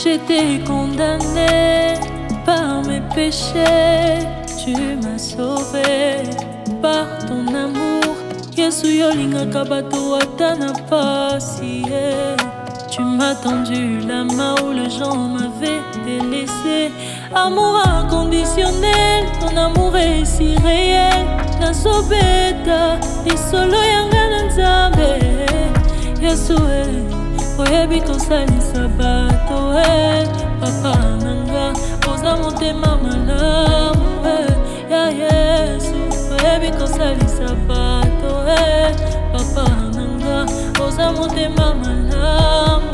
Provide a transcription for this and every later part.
J'étais condamné par mes péchés, tu m'as sauvé par ton amour. Yesu yolinga kabato atana pasi. Tu m'as tendu la main où les gens m'avaient délaissé. Amour inconditionnel, ton amour est si réel. Nasobeta, isolo yanga nzambe. Yesu oyebi kosalisa bato papa nanga oza motema malamu ya Yesu oyebi kosalisa bato papa nanga oza motema malamu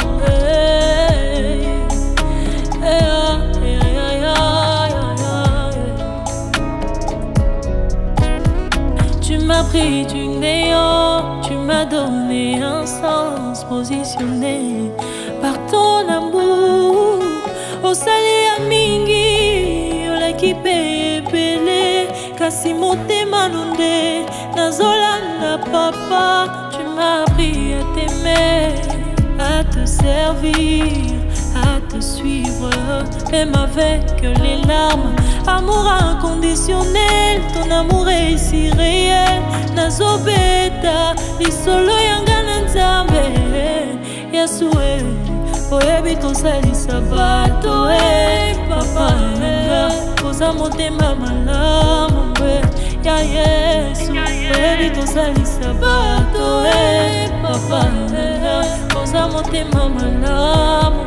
Tu m'as pris du néant, tu m'as donné un sens positionné par ton amour. Osali ya mingi, olaki pe ebele, kasi motema nonde, nazolanda papa. Tu m'as appris à t'aimer, à te servir, à te suivre, même avec les larmes. Amour inconditionnel, ton amour est si réel. Nazobeta, lisolo yanga nzambe. Yesu oyebi kosalisa bato papa nanga oza motema malamu ya Yesu oyebi kosalisa bato papa nanga oza motema malamu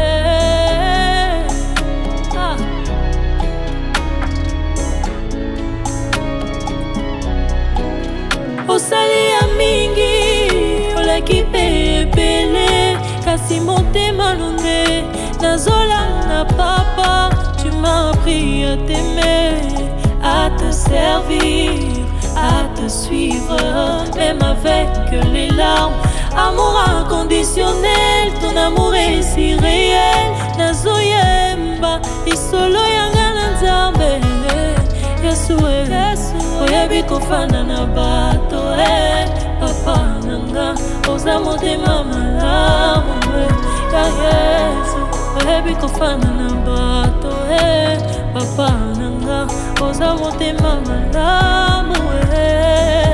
Osali ya mingi, olaki pe ebele, kasi motema nonde, nazolanda papa. Tu m'as appris à t'aimer, à te servir, à te suivre, même avec les larmes. Amour inconditionnel, ton amour est si réel. Nazoyemba, isolo yanga nzambe. Yesu oyebi kofanda na bato papa nanga oza motema malamu ya Yesu oyebi kofanda na bato papa nanga oza motema malamu